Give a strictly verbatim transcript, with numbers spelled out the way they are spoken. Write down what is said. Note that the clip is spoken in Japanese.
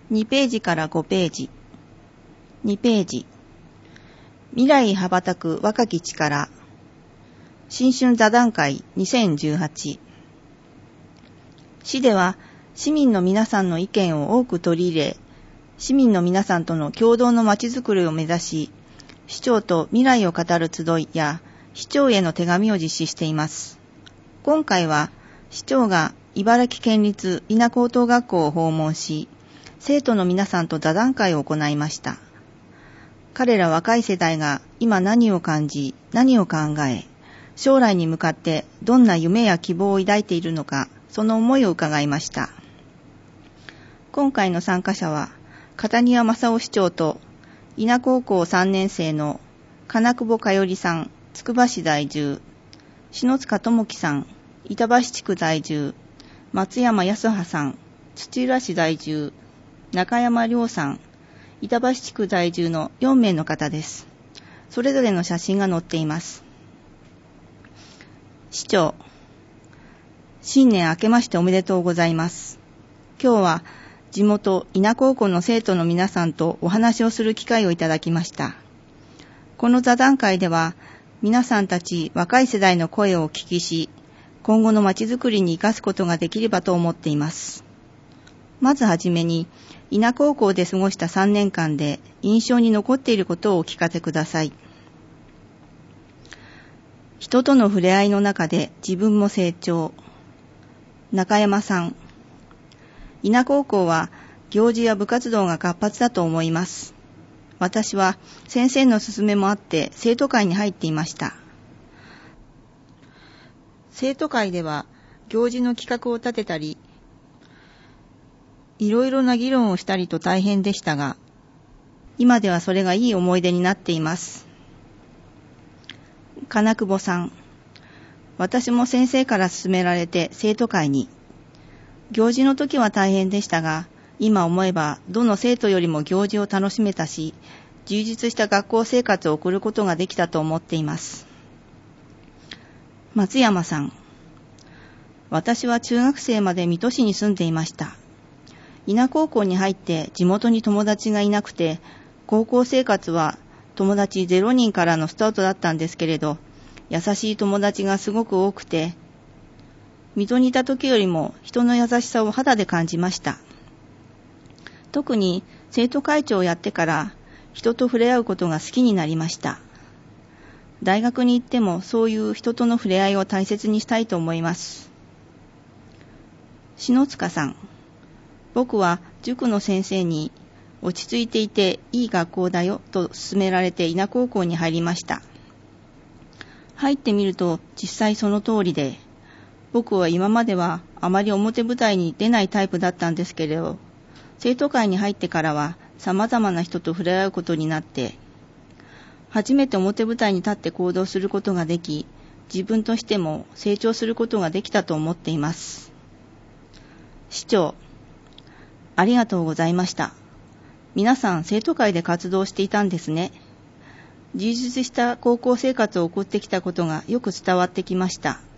にページからごページ。にページ。未来羽ばたく若き力。新春座談会にせんじゅうはち。市では市民の皆さんの意見を多く取り入れ、市民の皆さんとの共同のまちづくりを目指し、市長と未来を語る集いや市長への手紙を実施しています。今回は市長が茨城県立伊那高等学校を訪問し、生徒の皆さんと座談会を行いました。彼ら若い世代が今何を感じ、何を考え、将来に向かってどんな夢や希望を抱いているのか、その思いを伺いました。今回の参加者は、片庭正夫市長と、伊那高校さんねん生の金久保かよりさん、つくば市在住、篠塚智樹さん、板橋地区在住、松山康葉さん、土浦市在住、中山亮さん、板橋地区在住のよんめいの方です。それぞれの写真が載っています。市長、新年明けましておめでとうございます。今日は地元伊那高校の生徒の皆さんとお話をする機会をいただきました。この座談会では皆さんたち若い世代の声をお聞きし、今後のまちづくりに生かすことができればと思っています。まずはじめに、伊那高校で過ごしたさんねんかんで印象に残っていることをお聞かせください。人との触れ合いの中で自分も成長。中山さん。伊那高校は行事や部活動が活発だと思います。私は先生の勧めもあって生徒会に入っていました。生徒会では行事の企画を立てたり、いろいろな議論をしたりと大変でしたが、今ではそれがいい思い出になっています。金久保さん。私も先生から勧められて生徒会に。行事の時は大変でしたが、今思えばどの生徒よりも行事を楽しめたし、充実した学校生活を送ることができたと思っています。松山さん。私は中学生まで水戸市に住んでいました。伊那高校に入って地元に友達がいなくて、高校生活は友達ゼロにんからのスタートだったんですけれど、優しい友達がすごく多くて、水戸にいた時よりも人の優しさを肌で感じました。特に生徒会長をやってから人と触れ合うことが好きになりました。大学に行ってもそういう人との触れ合いを大切にしたいと思います。篠塚さん。僕は塾の先生に落ち着いていていい学校だよと勧められて伊那高校に入りました。入ってみると実際その通りで、僕は今まではあまり表舞台に出ないタイプだったんですけれど、生徒会に入ってからは様々な人と触れ合うことになって、初めて表舞台に立って行動することができ、自分としても成長することができたと思っています。市長、ありがとうございました。皆さん生徒会で活動していたんですね。充実した高校生活を送ってきたことがよく伝わってきました。